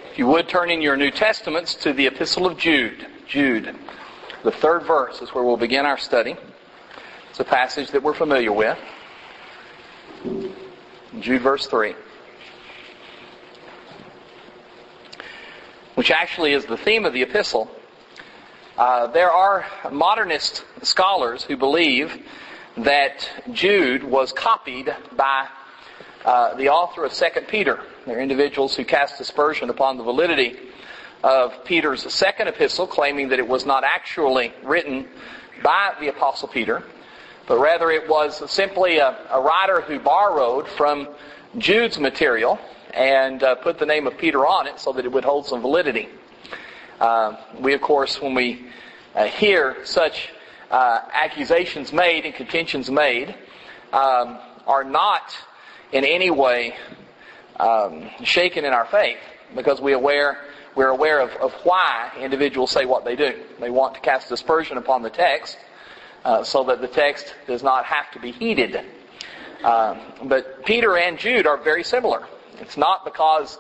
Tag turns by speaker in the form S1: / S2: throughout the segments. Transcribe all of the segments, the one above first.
S1: If you would turn in your New Testaments to the Epistle of Jude. Jude, the 3rd verse is where we'll begin our study. It's a passage that we're familiar with. Jude verse 3. Which actually is the theme of the epistle. There are modernist scholars who believe that Jude was copied by the author of 2 Peter. There are individuals who cast aspersion upon the validity of Peter's second epistle, claiming that it was not actually written by the Apostle Peter, but rather it was simply a writer who borrowed from Jude's material and put the name of Peter on it so that it would hold some validity. We, of course, when we hear such accusations made and contentions made, are not in any way shaken in our faith, because we're aware of why individuals say what they do. They want to cast aspersion upon the text so that the text does not have to be heeded. But Peter and Jude are very similar. It's not because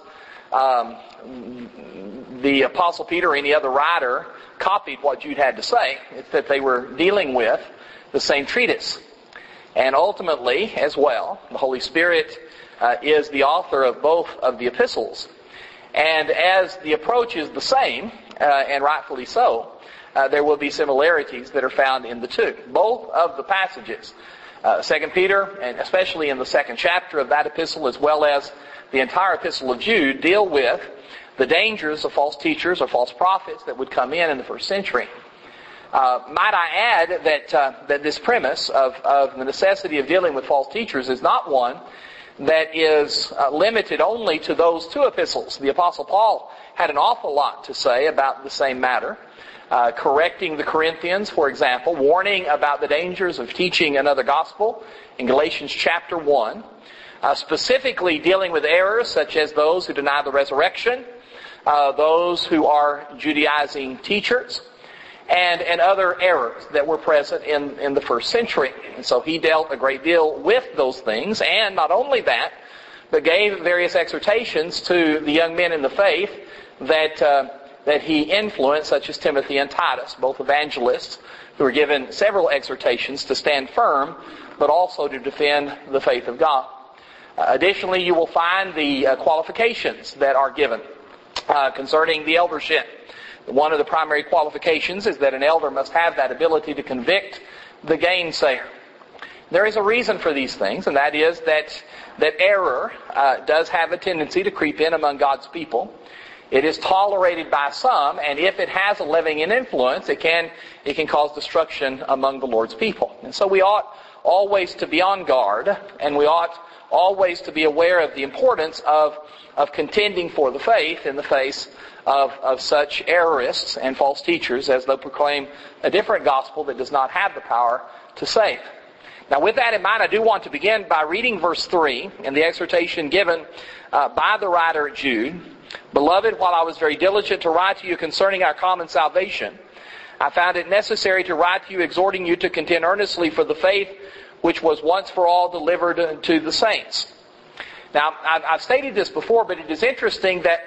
S1: the Apostle Peter or any other writer copied what Jude had to say. It's that they were dealing with the same treatise. And ultimately, as well, the Holy Spirit is the author of both of the epistles. And as the approach is the same, and rightfully so, there will be similarities that are found in the two. Both of the passages, 2 Peter, and especially in the 2nd chapter of that epistle, as well as the entire epistle of Jude, deal with the dangers of false teachers or false prophets that would come in the first century. Might I add that this premise of the necessity of dealing with false teachers is not one that is limited only to those two epistles. The Apostle Paul had an awful lot to say about the same matter, correcting the Corinthians, for example, warning about the dangers of teaching another gospel in Galatians chapter 1, specifically dealing with errors such as those who deny the resurrection, those who are Judaizing teachers, and other errors that were present in the first century. And so he dealt a great deal with those things, and not only that, but gave various exhortations to the young men in the faith that he influenced, such as Timothy and Titus, both evangelists, who were given several exhortations to stand firm, but also to defend the faith of God. Additionally, you will find the qualifications that are given concerning the eldership. One of the primary qualifications is that an elder must have that ability to convict the gainsayer. There is a reason for these things, and that is that error does have a tendency to creep in among God's people. It is tolerated by some, and if it has a leavening influence, it can cause destruction among the Lord's people. And so we ought always to be on guard, and we ought always to be aware of the importance of contending for the faith in the face of such errorists and false teachers as they proclaim a different gospel that does not have the power to save. Now, with that in mind, I do want to begin by reading verse 3 in the exhortation given by the writer Jude. Beloved, while I was very diligent to write to you concerning our common salvation, I found it necessary to write to you, exhorting you to contend earnestly for the faith which was once for all delivered to the saints. Now, I've stated this before, but it is interesting that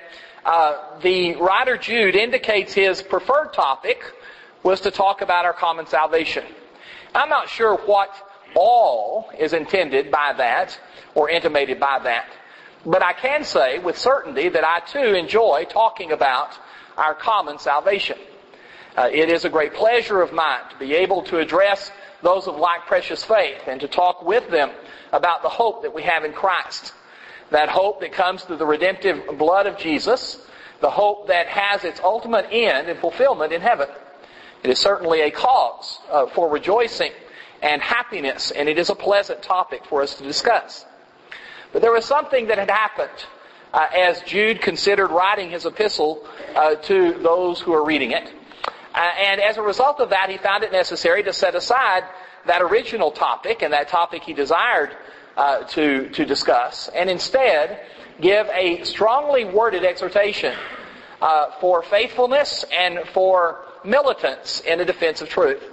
S1: the writer Jude indicates his preferred topic was to talk about our common salvation. I'm not sure what all is intended by that or intimated by that, but I can say with certainty that I too enjoy talking about our common salvation. It is a great pleasure of mine to be able to address those of like precious faith and to talk with them about the hope that we have in Christ. That hope that comes through the redemptive blood of Jesus, the hope that has its ultimate end and fulfillment in heaven. It is certainly a cause for rejoicing and happiness, and it is a pleasant topic for us to discuss. But there was something that had happened as Jude considered writing his epistle to those who are reading it. And as a result of that, he found it necessary to set aside that original topic and that topic he desired to discuss, and instead give a strongly worded exhortation for faithfulness and for militance in the defense of truth.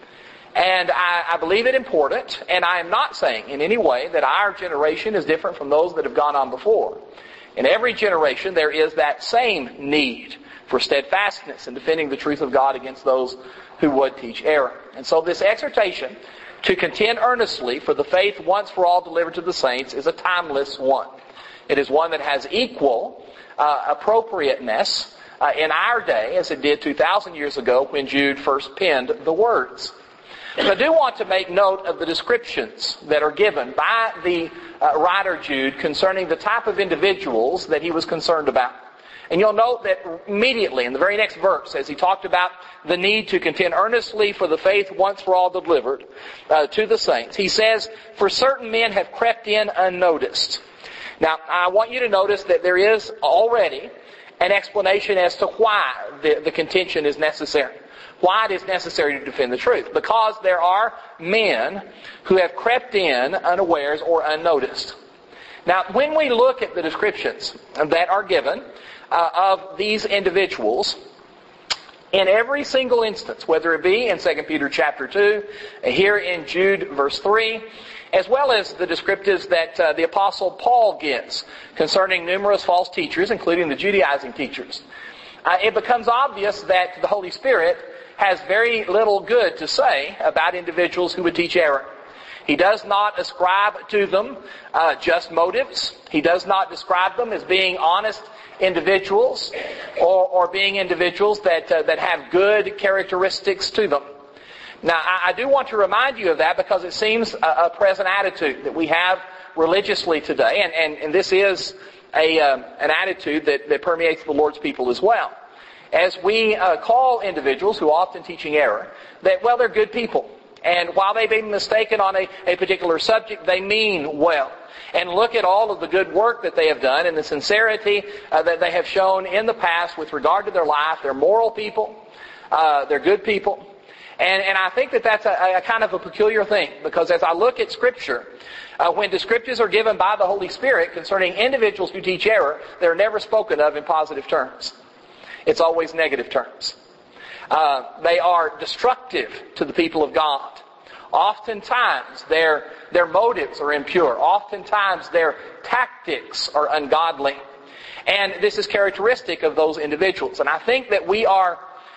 S1: And I believe it important, and I am not saying in any way that our generation is different from those that have gone on before. In every generation there is that same need for steadfastness in defending the truth of God against those who would teach error. And so this exhortation to contend earnestly for the faith once for all delivered to the saints is a timeless one. It is one that has equal appropriateness in our day as it did 2,000 years ago when Jude first penned the words. But I do want to make note of the descriptions that are given by the writer Jude concerning the type of individuals that he was concerned about. And you'll note that immediately in the very next verse, as he talked about the need to contend earnestly for the faith once for all delivered to the saints, he says, "For certain men have crept in unnoticed." Now, I want you to notice that there is already an explanation as to why the contention is necessary. Why it is necessary to defend the truth. Because there are men who have crept in unawares or unnoticed. Now, when we look at the descriptions that are given of these individuals, in every single instance, whether it be in 2 Peter chapter 2, here in Jude verse 3, as well as the descriptives that the Apostle Paul gives concerning numerous false teachers, including the Judaizing teachers, it becomes obvious that the Holy Spirit has very little good to say about individuals who would teach error. He does not ascribe to them just motives. He does not describe them as being honest individuals or being individuals that have good characteristics to them. Now, I do want to remind you of that because it seems a present attitude that we have religiously today, and this is an attitude that permeates the Lord's people as well. As we call individuals who are often teaching error, that, well, they're good people. And while they may be mistaken on a particular subject, they mean well. And look at all of the good work that they have done and the sincerity that they have shown in the past with regard to their life. They're moral people. They're good people. And I think that that's a kind of a peculiar thing, because as I look at Scripture, when descriptives are given by the Holy Spirit concerning individuals who teach error, they're never spoken of in positive terms. It's always negative terms. They are destructive to the people of God. Oftentimes their motives are impure. Oftentimes their tactics are ungodly. And this is characteristic of those individuals. And I think that we are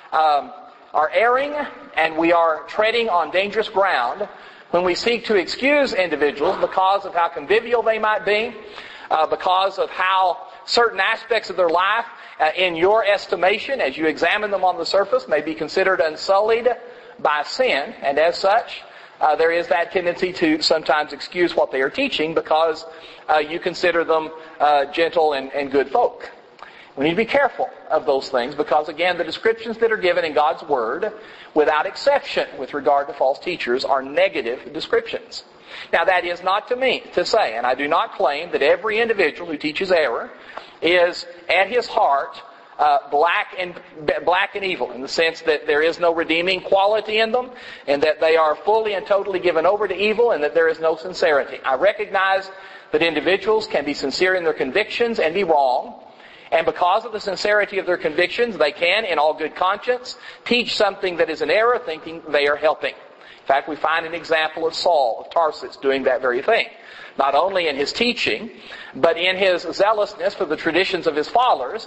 S1: erring and we are treading on dangerous ground when we seek to excuse individuals because of how convivial they might be, because of how certain aspects of their life, in your estimation, as you examine them on the surface, may be considered unsullied by sin. And as such, there is that tendency to sometimes excuse what they are teaching because you consider them gentle and good folk. We need to be careful of those things because, again, the descriptions that are given in God's Word, without exception with regard to false teachers, are negative descriptions. Now, that is not to me to say, and I do not claim that every individual who teaches error is at his heart black and evil, in the sense that there is no redeeming quality in them, and that they are fully and totally given over to evil, and that there is no sincerity. I recognize that individuals can be sincere in their convictions and be wrong, and because of the sincerity of their convictions, they can, in all good conscience, teach something that is an error, thinking they are helping. In fact, we find an example of Saul of Tarsus doing that very thing. Not only in his teaching, but in his zealousness for the traditions of his fathers.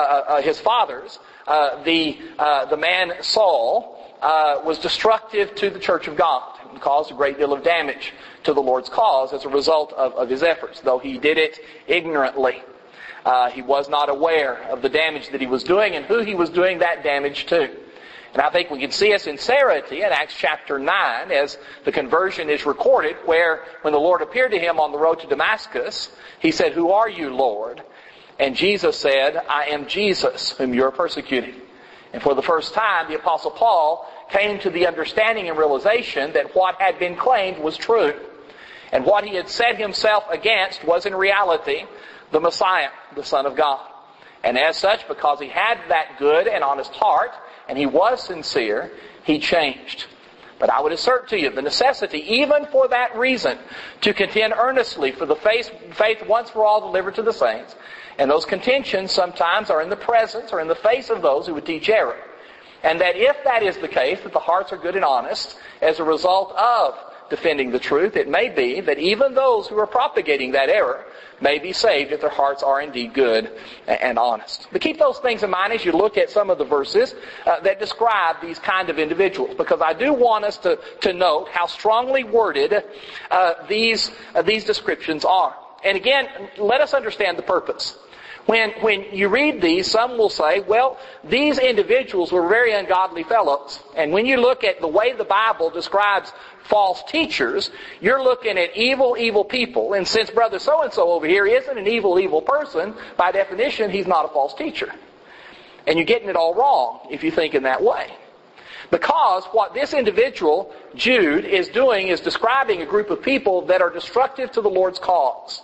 S1: The man Saul was destructive to the church of God and caused a great deal of damage to the Lord's cause as a result of his efforts, though he did it ignorantly. He was not aware of the damage that he was doing and who he was doing that damage to. And I think we can see a sincerity in Acts chapter 9 as the conversion is recorded, where when the Lord appeared to him on the road to Damascus, he said, "Who are you, Lord?" And Jesus said, "I am Jesus, whom you are persecuting." And for the first time, the Apostle Paul came to the understanding and realization that what had been claimed was true. And what he had set himself against was in reality the Messiah, the Son of God. And as such, because he had that good and honest heart, and he was sincere, he changed. But I would assert to you the necessity, even for that reason, to contend earnestly for the faith once for all delivered to the saints. And those contentions sometimes are in the presence or in the face of those who would teach error. And that if that is the case, that the hearts are good and honest as a result of defending the truth, it may be that even those who are propagating that error may be saved if their hearts are indeed good and honest. But keep those things in mind as you look at some of the verses that describe these kind of individuals, because I do want us to note how strongly worded these descriptions are. And again, let us understand the purpose. When you read these, some will say, well, these individuals were very ungodly fellows. And when you look at the way the Bible describes false teachers, you're looking at evil people. And since brother so-and-so over here isn't an evil person, by definition, he's not a false teacher. And you're getting it all wrong if you think in that way. Because what this individual, Jude, is doing is describing a group of people that are destructive to the Lord's cause.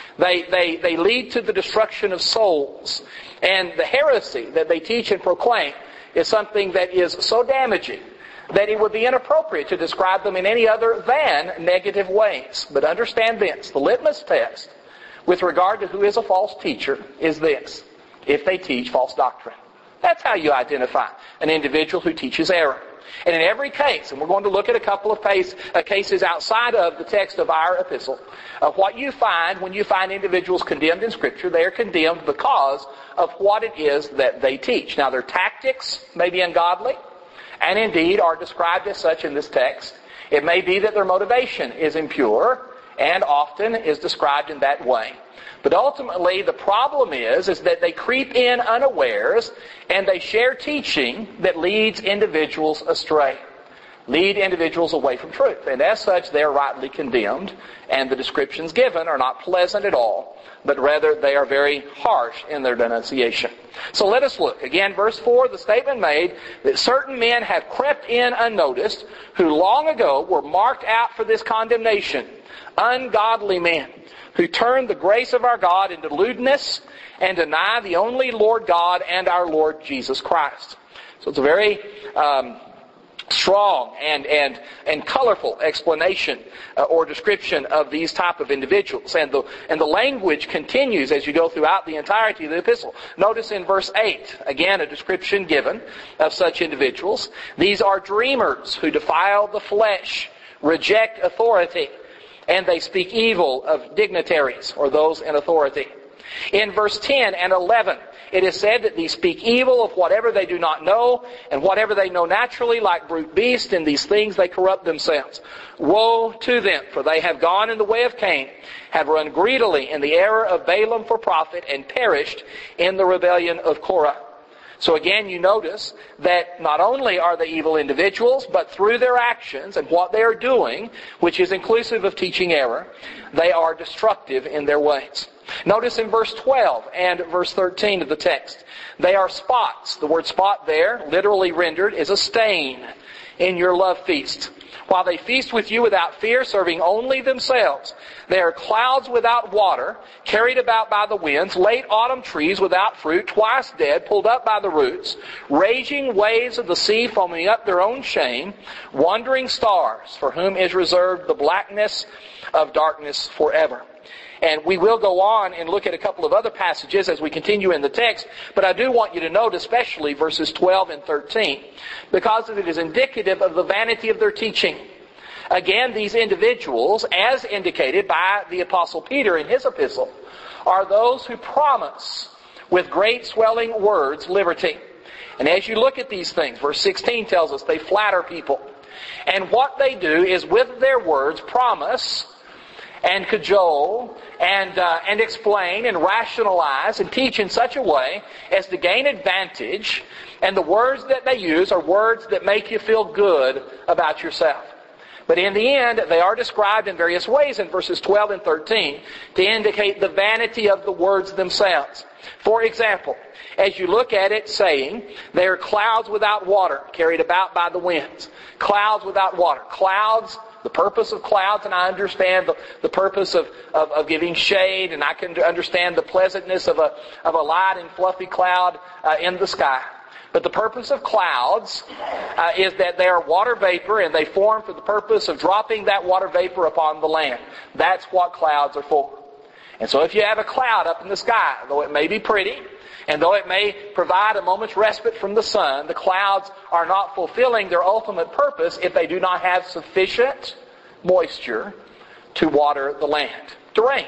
S1: They lead to the destruction of souls. And the heresy that they teach and proclaim is something that is so damaging that it would be inappropriate to describe them in any other than negative ways. But understand this, the litmus test with regard to who is a false teacher is this: if they teach false doctrine. That's how you identify an individual who teaches error. And in every case, and we're going to look at a couple of cases outside of the text of our epistle, what you find when you find individuals condemned in Scripture, they are condemned because of what it is that they teach. Now, their tactics may be ungodly, and indeed are described as such in this text. It may be that their motivation is impure, and often is described in that way. But ultimately, the problem is that they creep in unawares and they share teaching that leads individuals astray, lead individuals away from truth. And as such, they are rightly condemned, and the descriptions given are not pleasant at all, but rather they are very harsh in their denunciation. So let us look. Again, verse 4, the statement made that certain men have crept in unnoticed, who long ago were marked out for this condemnation, ungodly men, who turn the grace of our God into lewdness and deny the only Lord God and our Lord Jesus Christ. So it's a very strong and colorful explanation or description of these type of individuals. And the language continues as you go throughout the entirety of the epistle. Notice in verse 8, again, a description given of such individuals. These are dreamers who defile the flesh, reject authority, and they speak evil of dignitaries or those in authority. In verse 10 and 11, it is said that these speak evil of whatever they do not know, and whatever they know naturally, like brute beasts, in these things they corrupt themselves. Woe to them, for they have gone in the way of Cain, have run greedily in the error of Balaam for profit, and perished in the rebellion of Korah. So again, you notice that not only are they evil individuals, but through their actions and what they are doing, which is inclusive of teaching error, they are destructive in their ways. Notice in verse 12 and verse 13 of the text, they are spots. The word spot there, literally rendered, is a stain in your love feast. While they feast with you without fear, serving only themselves. They are clouds without water, carried about by the winds, late autumn trees without fruit, twice dead, pulled up by the roots, raging waves of the sea foaming up their own shame, wandering stars, for whom is reserved the blackness of darkness forever. And we will go on and look at a couple of other passages as we continue in the text, but I do want you to note especially verses 12 and 13, because it is indicative of the vanity of their teaching. Again, these individuals, as indicated by the Apostle Peter in his epistle, are those who promise with great swelling words liberty. And as you look at these things, verse 16 tells us they flatter people. And what they do is with their words promise and cajole and explain and rationalize and teach in such a way as to gain advantage, and the words that they use are words that make you feel good about yourself. But in the end, they are described in various ways in verses 12 and 13 to indicate the vanity of the words themselves. For example, as you look at it saying, they are clouds without water, carried about by the winds. Clouds without water. Clouds, the purpose of clouds, and I understand the purpose of giving shade, and I can understand the pleasantness of a light and fluffy cloud in the sky. But the purpose of clouds is that they are water vapor, and they form for the purpose of dropping that water vapor upon the land. That's what clouds are for. And so if you have a cloud up in the sky, though it may be pretty, and though it may provide a moment's respite from the sun, the clouds are not fulfilling their ultimate purpose if they do not have sufficient moisture to water the land, to rain.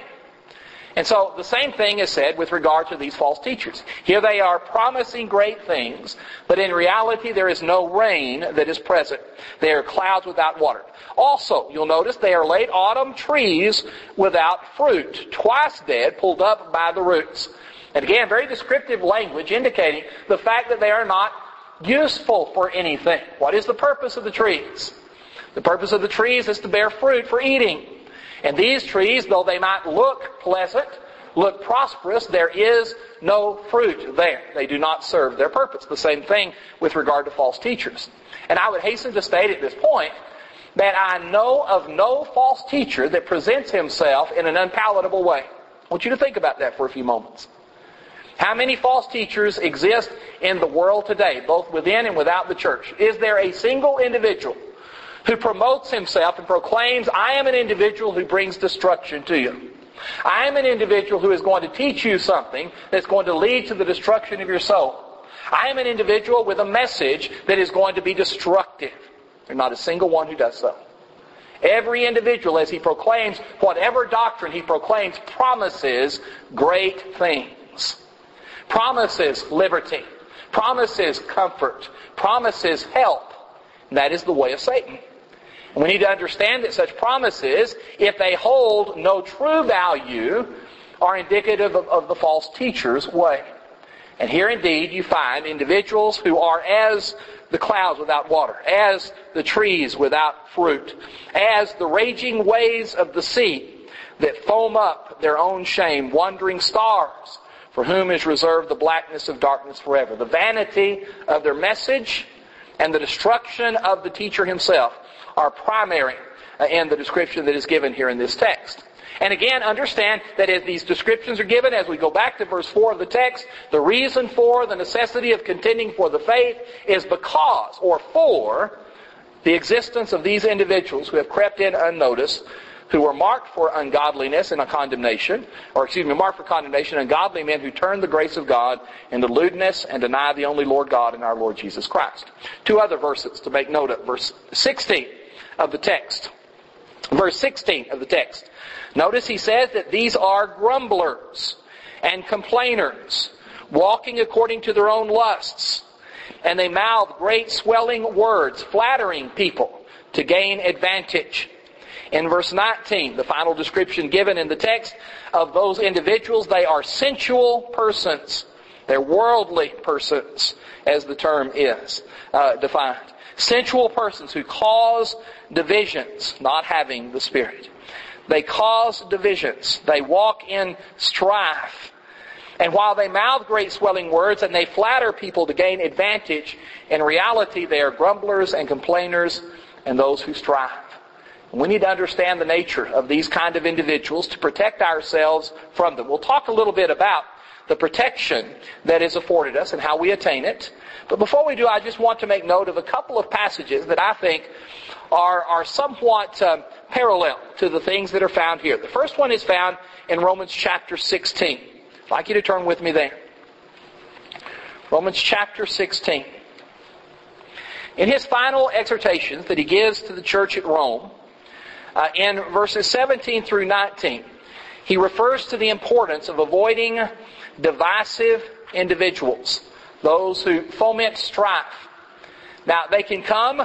S1: And so the same thing is said with regard to these false teachers. Here they are promising great things, but in reality there is no rain that is present. They are clouds without water. Also, you'll notice they are late autumn trees without fruit, twice dead, pulled up by the roots. And again, very descriptive language indicating the fact that they are not useful for anything. What is the purpose of the trees? The purpose of the trees is to bear fruit for eating. And these trees, though they might look pleasant, look prosperous, there is no fruit there. They do not serve their purpose. The same thing with regard to false teachers. And I would hasten to state at this point that I know of no false teacher that presents himself in an unpalatable way. I want you to think about that for a few moments. How many false teachers exist in the world today, both within and without the church? Is there a single individual who promotes himself and proclaims, I am an individual who brings destruction to you. I am an individual who is going to teach you something that's going to lead to the destruction of your soul. I am an individual with a message that is going to be destructive. There's not a single one who does so. Every individual, as he proclaims whatever doctrine he proclaims, promises great things. Promises liberty. Promises comfort. Promises help. And that is the way of Satan. And we need to understand that such promises, if they hold no true value, are indicative of the false teacher's way. And here indeed you find individuals who are as the clouds without water, as the trees without fruit, as the raging waves of the sea that foam up their own shame, wandering stars, for whom is reserved the blackness of darkness forever. The vanity of their message and the destruction of the teacher himself are primary in the description that is given here in this text. And again, understand that as these descriptions are given, as we go back to verse 4 of the text, the reason for the necessity of contending for the faith is because, or for, the existence of these individuals who have crept in unnoticed, who were marked for ungodliness and a condemnation, marked for condemnation, ungodly men who turn the grace of God into lewdness and deny the only Lord God and our Lord Jesus Christ. Two other verses to make note of. Verse 16 of the text. Verse 16 of the text. Notice he says that these are grumblers and complainers, walking according to their own lusts. And they mouth great swelling words, flattering people to gain advantage. In verse 19, the final description given in the text of those individuals, they are sensual persons. They're worldly persons, as the term is defined. Sensual persons who cause divisions, not having the Spirit. They cause divisions. They walk in strife. And while they mouth great swelling words and they flatter people to gain advantage, in reality they are grumblers and complainers and those who strive. We need to understand the nature of these kind of individuals to protect ourselves from them. We'll talk a little bit about the protection that is afforded us and how we attain it. But before we do, I just want to make note of a couple of passages that I think are somewhat parallel to the things that are found here. The first one is found in Romans chapter 16. I'd like you to turn with me there. Romans chapter 16. In his final exhortations that he gives to the church at Rome, in verses 17 through 19, he refers to the importance of avoiding divisive individuals, those who foment strife. Now, they can come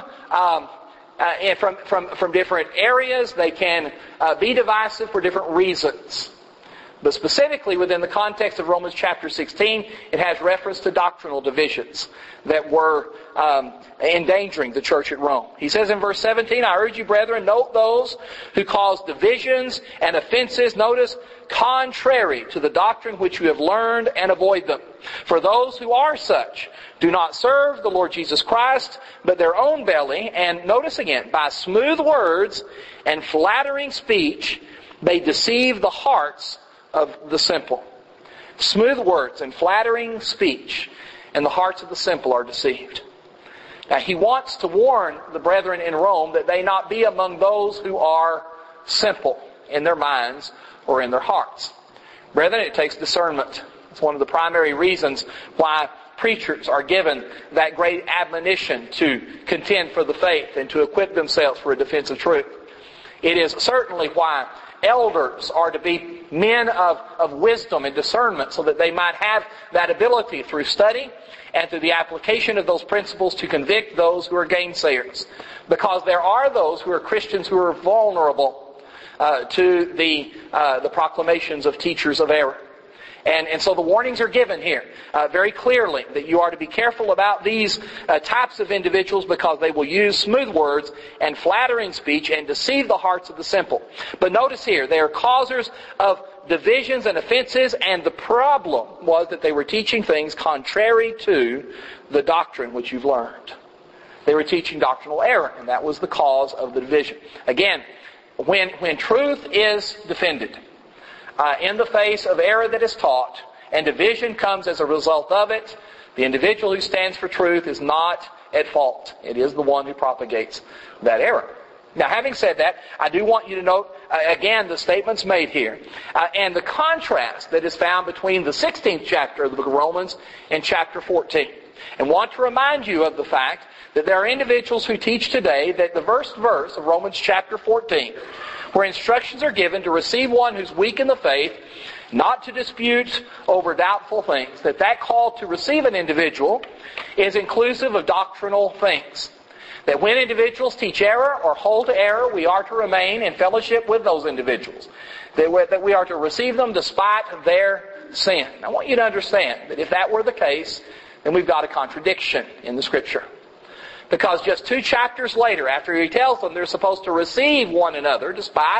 S1: from different areas. They can be divisive for different reasons. But specifically within the context of Romans chapter 16, it has reference to doctrinal divisions that were endangering the church at Rome. He says in verse 17, I urge you, brethren, note those who cause divisions and offenses, notice, contrary to the doctrine which you have learned, and avoid them. For those who are such do not serve the Lord Jesus Christ, but their own belly, and notice again, by smooth words and flattering speech, they deceive the hearts of the simple. Smooth words and flattering speech, and the hearts of the simple are deceived. Now, he wants to warn the brethren in Rome that they not be among those who are simple in their minds or in their hearts. Brethren, it takes discernment. It's one of the primary reasons why preachers are given that great admonition to contend for the faith and to equip themselves for a defense of truth. It is certainly why elders are to be men of wisdom and discernment, so that they might have that ability through study and through the application of those principles to convict those who are gainsayers. Because there are those who are Christians who are vulnerable to the proclamations of teachers of error. And so the warnings are given here very clearly that you are to be careful about these types of individuals, because they will use smooth words and flattering speech and deceive the hearts of the simple. But notice here, they are causers of divisions and offenses, and the problem was that they were teaching things contrary to the doctrine which you've learned. They were teaching doctrinal error, and that was the cause of the division. Again, when truth is defended, in the face of error that is taught, and division comes as a result of it, the individual who stands for truth is not at fault. It is the one who propagates that error. Now, having said that, I do want you to note, again, the statements made here, and the contrast that is found between the 16th chapter of the book of Romans and chapter 14. And want to remind you of the fact that there are individuals who teach today that the first verse of Romans chapter 14, where instructions are given to receive one who's weak in the faith, not to dispute over doubtful things, that call to receive an individual is inclusive of doctrinal things. That when individuals teach error or hold to error, we are to remain in fellowship with those individuals. That we are to receive them despite their sin. I want you to understand that if that were the case, then we've got a contradiction in the Scripture. Because just 2 chapters later, after he tells them they're supposed to receive one another despite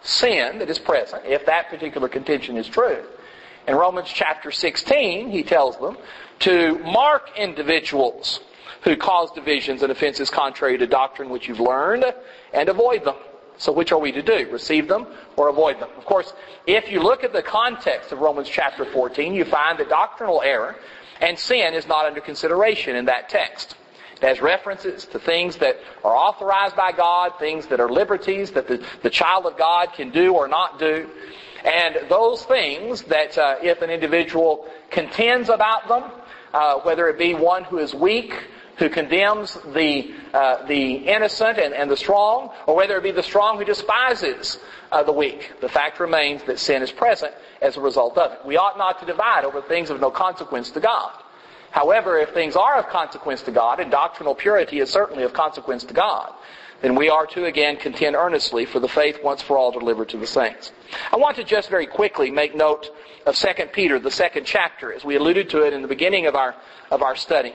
S1: sin that is present, if that particular contention is true, in Romans chapter 16, he tells them to mark individuals who cause divisions and offenses contrary to doctrine which you've learned, and avoid them. So which are we to do? Receive them or avoid them? Of course, if you look at the context of Romans chapter 14, you find that doctrinal error and sin is not under consideration in that text. It has references to things that are authorized by God, things that are liberties that the child of God can do or not do. And those things that if an individual contends about them, whether it be one who is weak, who condemns the innocent and the strong, or whether it be the strong who despises the weak, the fact remains that sin is present as a result of it. We ought not to divide over things of no consequence to God. However, if things are of consequence to God, and doctrinal purity is certainly of consequence to God, then we are to again contend earnestly for the faith once for all delivered to the saints. I want to just very quickly make note of 2 Peter, the 2nd chapter, as we alluded to it in the beginning of our study.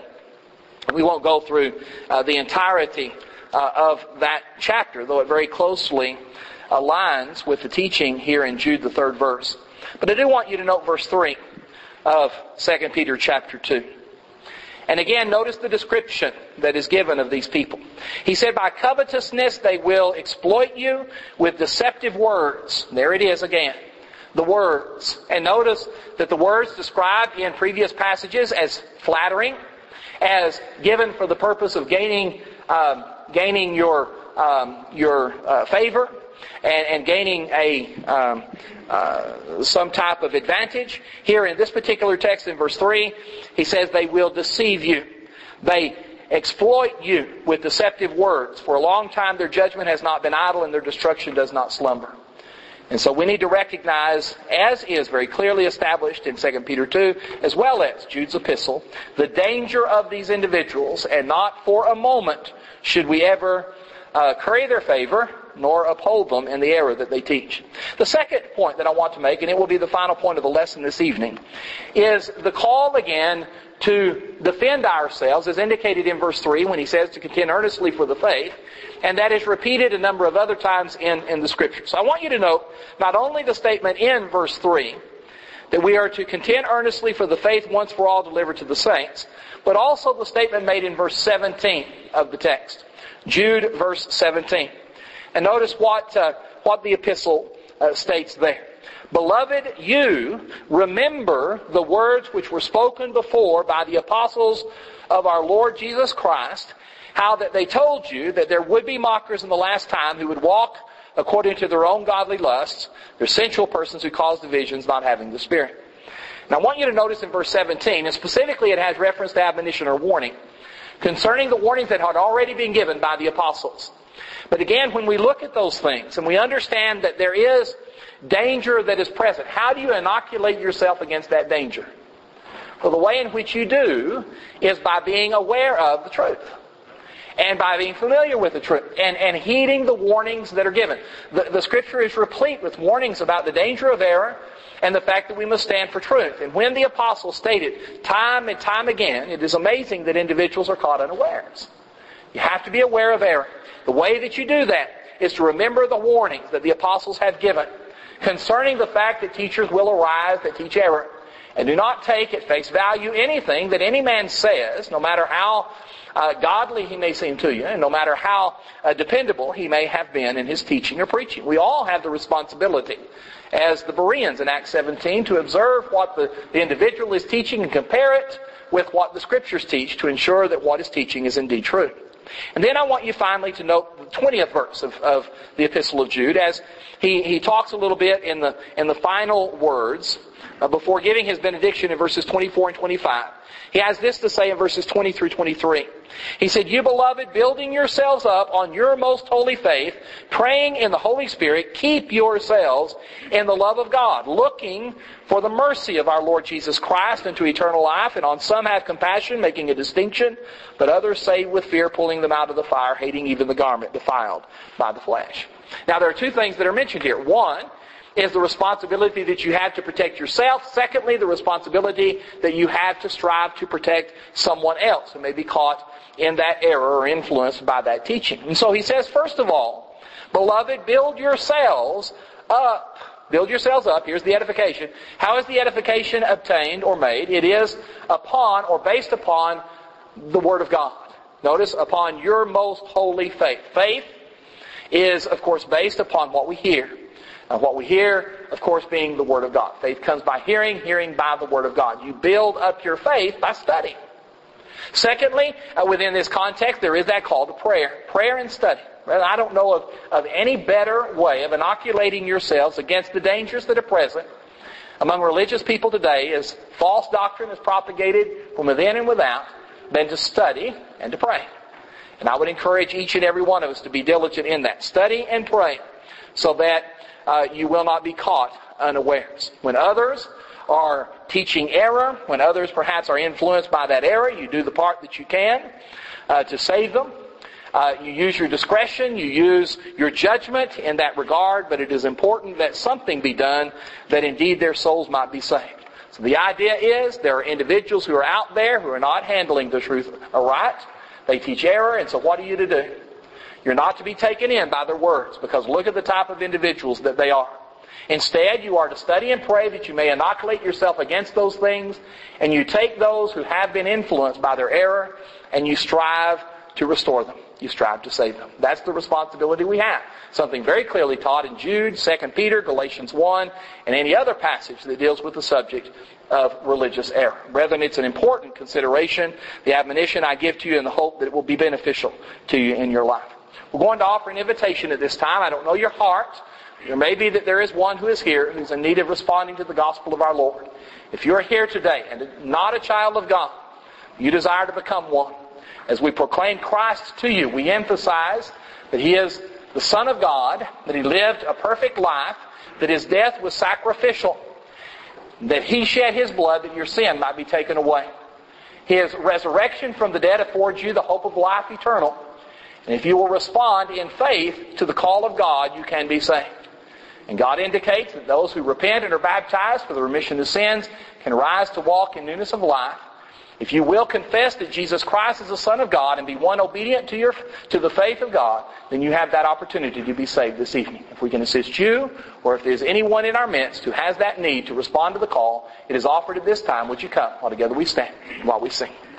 S1: We won't go through the entirety of that chapter, though it very closely aligns with the teaching here in Jude, the 3rd verse. But I do want you to note verse 3 of 2 Peter chapter 2. And again, notice the description that is given of these people. He said, by covetousness they will exploit you with deceptive words. There it is again. The words. And notice that the words described in previous passages as flattering, as given for the purpose of gaining your favor and gaining some type of advantage. Here in this particular text in verse 3, he says they will deceive you. They exploit you with deceptive words. For a long time their judgment has not been idle, and their destruction does not slumber. And so we need to recognize, as is very clearly established in 2 Peter 2, as well as Jude's epistle, the danger of these individuals, and not for a moment should we ever curry their favor, nor uphold them in the error that they teach. The second point that I want to make, and it will be the final point of the lesson this evening, is the call again to defend ourselves, as indicated in verse 3 when he says to contend earnestly for the faith, and that is repeated a number of other times in the Scripture. So I want you to note not only the statement in verse 3 that we are to contend earnestly for the faith once for all delivered to the saints, but also the statement made in verse 17 of the text. Jude verse 17. And notice what the epistle states there. Beloved, you remember the words which were spoken before by the apostles of our Lord Jesus Christ, how that they told you that there would be mockers in the last time who would walk according to their own godly lusts. They're sensual persons who cause divisions, not having the Spirit. Now I want you to notice in verse 17, and specifically it has reference to admonition or warning, concerning the warnings that had already been given by the apostles. But again, when we look at those things and we understand that there is danger that is present, how do you inoculate yourself against that danger? Well, the way in which you do is by being aware of the truth. And by being familiar with the truth. And heeding the warnings that are given. The Scripture is replete with warnings about the danger of error and the fact that we must stand for truth. And when the apostles stated time and time again, it is amazing that individuals are caught unawares. You have to be aware of error. The way that you do that is to remember the warnings that the apostles have given concerning the fact that teachers will arise that teach error. And do not take at face value anything that any man says, no matter how godly he may seem to you, and no matter how dependable he may have been in his teaching or preaching. We all have the responsibility, as the Bereans in Acts 17, to observe what the individual is teaching and compare it with what the Scriptures teach to ensure that what is teaching is indeed true. And then I want you finally to note the 20th verse of the Epistle of Jude, as he talks a little bit in the final words before giving his benediction in verses 24 and 25. He has this to say in verses 20 through 23. He said, "You beloved, building yourselves up on your most holy faith, praying in the Holy Spirit, keep yourselves in the love of God, looking for the mercy of our Lord Jesus Christ unto eternal life, and on some have compassion, making a distinction, but others save with fear, pulling them out of the fire, hating even the garment defiled by the flesh." Now there are two things that are mentioned here. One is the responsibility that you have to protect yourself. Secondly, the responsibility that you have to strive to protect someone else who may be caught in that error or influenced by that teaching. And so he says, first of all, beloved, build yourselves up. Build yourselves up. Here's the edification. How is the edification obtained or made? It is upon or based upon the Word of God. Notice, upon your most holy faith. Faith is, of course, based upon what we hear. What we hear, of course, being the Word of God. Faith comes by hearing, hearing by the Word of God. You build up your faith by study. Secondly, within this context, there is that call to prayer. Prayer and study. I don't know of any better way of inoculating yourselves against the dangers that are present among religious people today as false doctrine is propagated from within and without than to study and to pray. And I would encourage each and every one of us to be diligent in that. Study and pray so that you will not be caught unawares. When others are teaching error, when others perhaps are influenced by that error, you do the part that you can to save them. You use your discretion, you use your judgment in that regard, but it is important that something be done that indeed their souls might be saved. So the idea is there are individuals who are out there who are not handling the truth aright. They teach error, and so what are you to do? You're not to be taken in by their words, because look at the type of individuals that they are. Instead, you are to study and pray that you may inoculate yourself against those things, and you take those who have been influenced by their error, and you strive to restore them. You strive to save them. That's the responsibility we have. Something very clearly taught in Jude, 2 Peter, Galatians 1, and any other passage that deals with the subject of religious error. Brethren, it's an important consideration. The admonition I give to you in the hope that it will be beneficial to you in your life. We're going to offer an invitation at this time. I don't know your heart. There may be that there is one who is here who's in need of responding to the gospel of our Lord. If you're here today and not a child of God, you desire to become one. As we proclaim Christ to you, we emphasize that He is the Son of God, that He lived a perfect life, that His death was sacrificial, that He shed His blood that your sin might be taken away. His resurrection from the dead affords you the hope of life eternal. And if you will respond in faith to the call of God, you can be saved. And God indicates that those who repent and are baptized for the remission of sins can rise to walk in newness of life. If you will confess that Jesus Christ is the Son of God and be one obedient to the faith of God, then you have that opportunity to be saved this evening. If we can assist you, or if there's anyone in our midst who has that need to respond to the call, it is offered at this time. Would you come while together we stand, while we sing.